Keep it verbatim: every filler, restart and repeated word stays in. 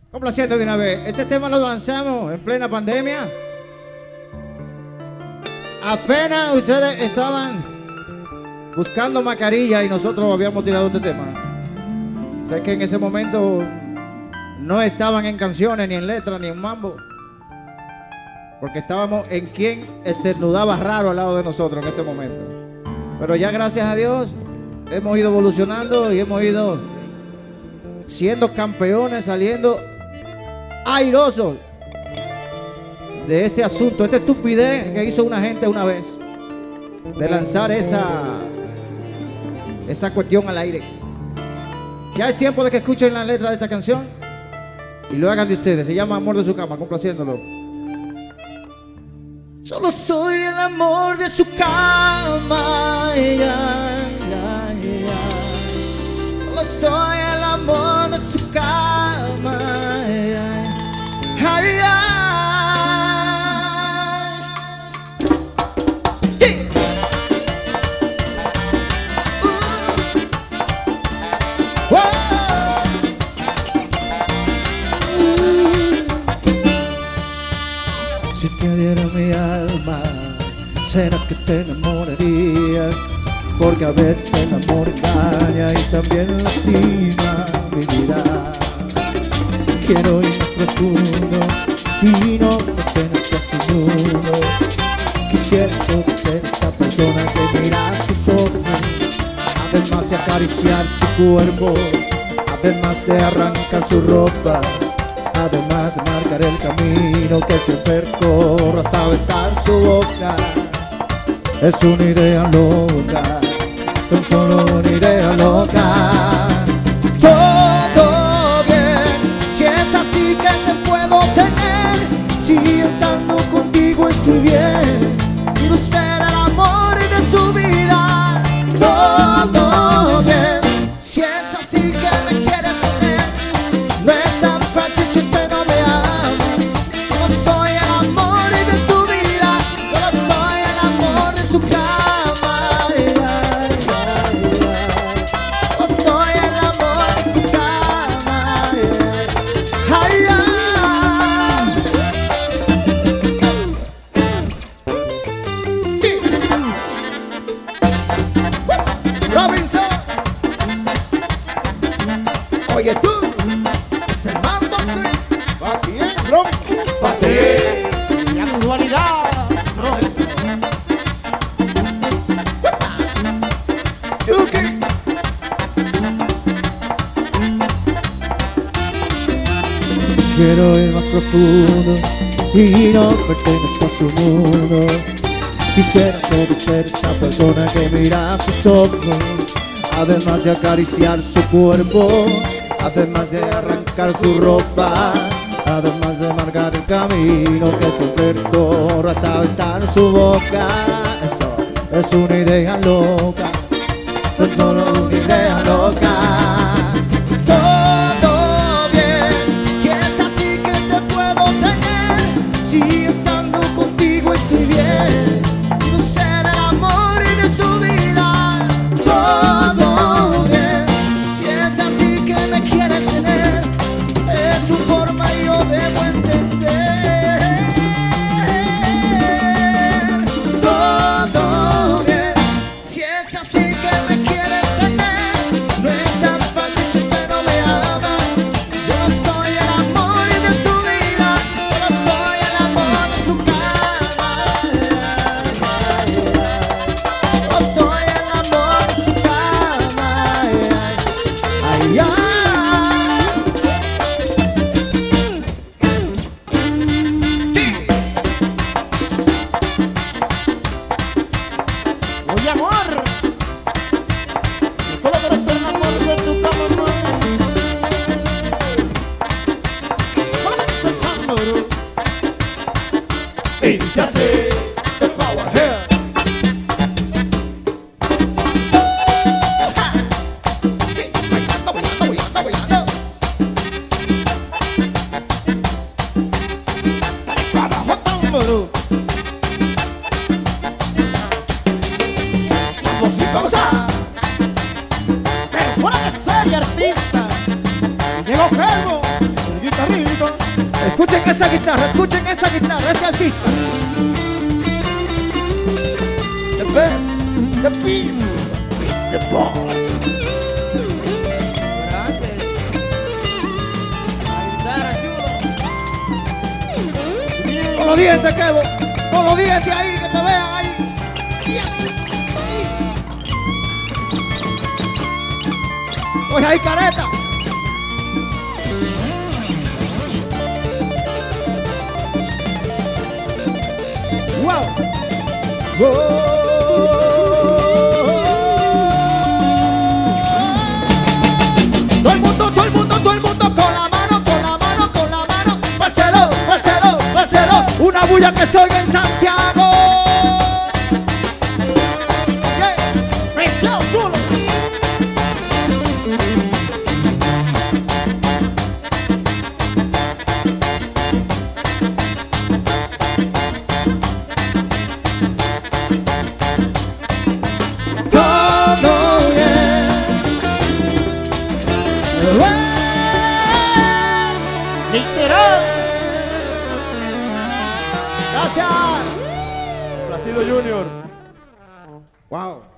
Complaciendo de una vez. Este tema lo lanzamos en plena pandemia. Apenas ustedes estaban buscando mascarilla y nosotros habíamos tirado este tema. Sé que en ese momento no estaban en canciones, ni en letras, ni en mambo. Porque estábamos en quien estornudaba raro al lado de nosotros en ese momento. Pero ya gracias a Dios hemos ido evolucionando y hemos ido siendo campeones, saliendo airosos de este asunto, esta estupidez que hizo una gente una vez de lanzar esa esa cuestión al aire. Ya es tiempo de que escuchen la letra de esta canción y lo hagan de ustedes. Se llama Amor de su cama, complaciéndolo. Solo soy el amor de su cama, ay, ay, ay. Solo soy el amor de su cama, ay, ay, ay, ay. Sí. Uh. Wow. Si te diera mi alma, será que te enamorarías, porque a veces el amor engaña y también lastima mi vida. Quiero ir más profundo y no me tengas casi nudo. Quisiera poder ser esa persona que mira sus ojos, además de acariciar su cuerpo, además de arrancar su ropa, además de marcar el camino que siempre percorro hasta besar su boca. Es una idea loca, tan solo una idea loca. Todo bien, si es así que te puedo tener, si estando contigo estoy bien. Quiero ser el amor de su vida. Todo bien, si es así que me quieres tener, no es tan fácil si usted no me ama. No soy el amor de su vida, solo soy el amor de su cama. Ay, ay, ay, ay. No soy el amor de su cama. Ay, ay, ay. Sí. Robinson. Oye tú, ese mambo swing, pa' ti, ron, pa' ti. La actualidad, Robinson. Yuki. Quiero ir más profundo y no pertenezco a su mundo. Quisiera poder ser esa persona que mira a sus ojos, además de acariciar su cuerpo, además de arrancar su ropa, además de marcar el camino que siempre percorro hasta besar su boca. Eso es una idea loca, es solo una idea loca. Todo bien, si es así que te puedo tener, si estando contigo estoy bien. Quiero ser el amor de su vida. Todo bien, si es así que me quieres tener, es su forma y yo debo entender. Todo bien, si es así que me quieres tener. Escuchen esa guitarra, escuchen esa guitarra, ese artista. The best, the beast, the boss. Grande. La guitarra, chulo. Con los dientes, Kevo. Con los dientes ahí, que te vean ahí. Oye, ahí, careta. Wow. Todo el mundo, todo el mundo, todo el mundo con la mano, con la mano, con la mano. Marcelo, Marcelo, Marcelo. Una bulla que se oiga en Santiago. Yeah. Marcelo, chulo. Todo bien. Literal. Gracias. Placido Junior. Wow.